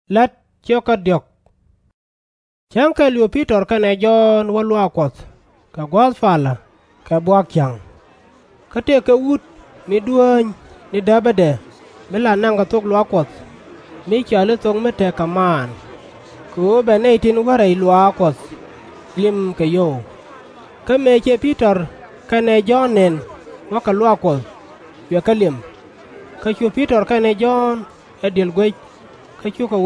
let choka diok cham ka liu Peter ka ne John walwa koth ka gwath fala ka bwak chang ka te ka wut mi duony ni dabade mila nanga tok lwa koth mi chale thong me te kaman ku be ne tin wara lwa koth lim ke yo ka me che Peter ka ne John nen wa ka lwa koth ya ka lim ka chu Peter ka ne John edil gwe ka chu ka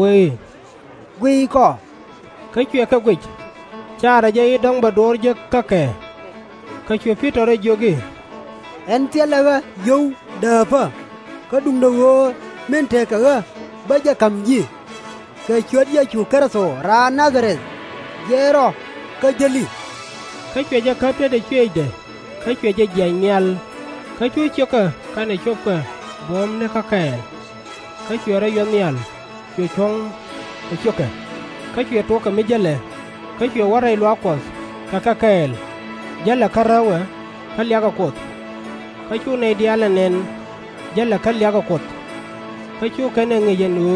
we ko ka chu ka gwe chara je dong ba dor je ka ke ka chu Peter e jogi en tielaga yo da fa ka dung do men te ka ba ja kam ji ka chuat ya chu karaso ra Nazareth yero ka jeli ka chu ja ka te de che de ka chu ja je nyal ka chu choka ka ne choka bom ne ka ke ka chu ra yo nyal chu chong ka choka ka chu to ka mi jale ka chu wara lwa kos ka kel jala karawa ka lya ka kot ka chu ne diala nen jala ka lya ka kot ka chu ka ne nge nu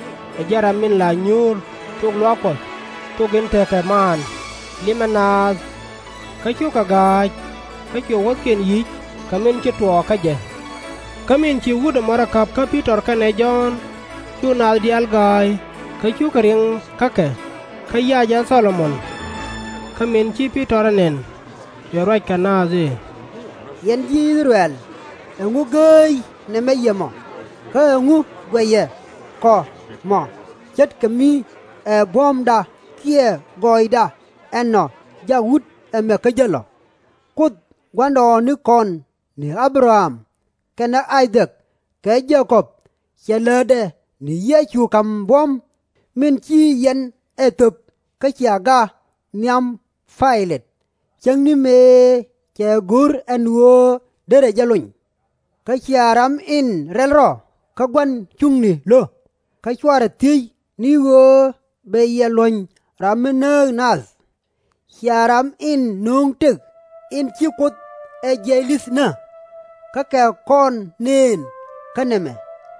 jara min la nyur tok lwa kos to gen te ka man limanaz ka chu ka ga ka chu wot ken yi ka min chi to ka je ka min chi wuda mara kap ka Peter ka ne John chu na dial gai ka chu ka ring ka ke ka ya ja Solomon ka min chi Peter nen yo right ka na ze yen ji Israel ngu gei ne me yemo ka ngu gweye ko mo chet kami bom da kia goida enno ja wut me ka jelo kut gwando ni kon ni Abraham kana Isaac ka Jacob chelede ni Yesu kam bom min chi yen etop ka chiaga niam failet chang ni me che gur enwo dere jalun ka chiaram in relro ka gwan chungni lo ka chwara ti ni wo be yelon ramne nas chiaram in nong tek in chikut e jelis na ka ka kon nen kaneme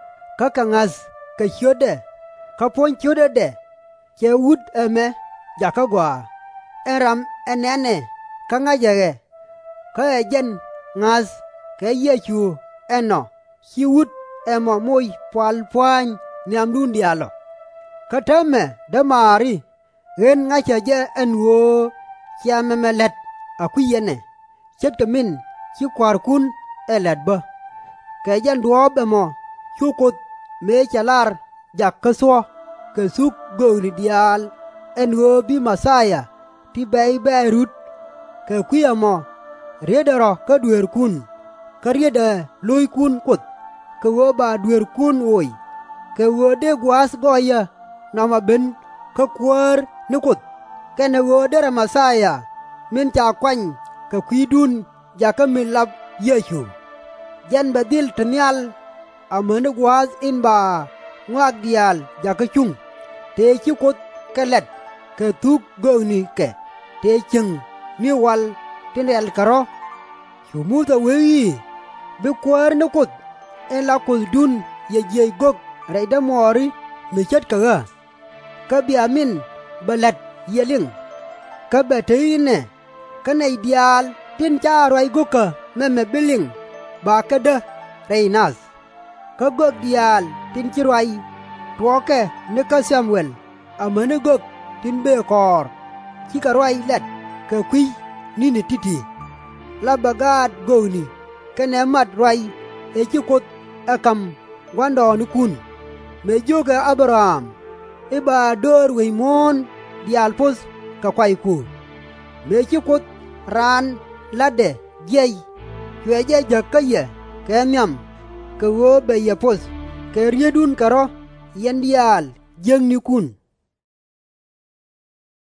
ka kangas ka chode ka pon chode de che wut eme jakagwa eram enene ka ngajege ka ejen ngas ka Yesu eno chi wut emo moy pal pwan niam dun dialo ka tame de mari gen ngachaje enwo chiamemelet akuyene chet kamin chi kwar kun elet ba ka jan duob emo chukut me chalar jakaswa ke suk goni dial enwo bi Masaya ti bay Beirut ke kuyamo redero ka duer kun ka riede loy kun kut ke wo ba duer kun oy ke wo de gwas goya nama ben ka kwar ni kut ke ne wo de Masaya min cha kwany ka kuidun jaka min lab Yesu jan badil tnyal amene gwas in ba ngwak dial jaka chung te chikut kelet ke tuk goni ke te cheng ni wal tinel karo chumuta weyi be kwar na kut en la kul dun ye gok raida mori me chat ka bi amin balat yeling ka betine ka nei dial tin cha roi goka me biling ba ka de reinas ka gok dial tin chirwai tuoke ne ka Samuel amane gok tin be kor chi ka roi let ka kwi ni ne titi la bagad goni kene mat roi e chikut akam gwando ni kun me joga Abraham e ba dor we mon dial pos ka kwai ku me chikut ran lade jey kweje jakaye kenyam ke wo be ye pos ke riedun karo yen dial jeng ni kun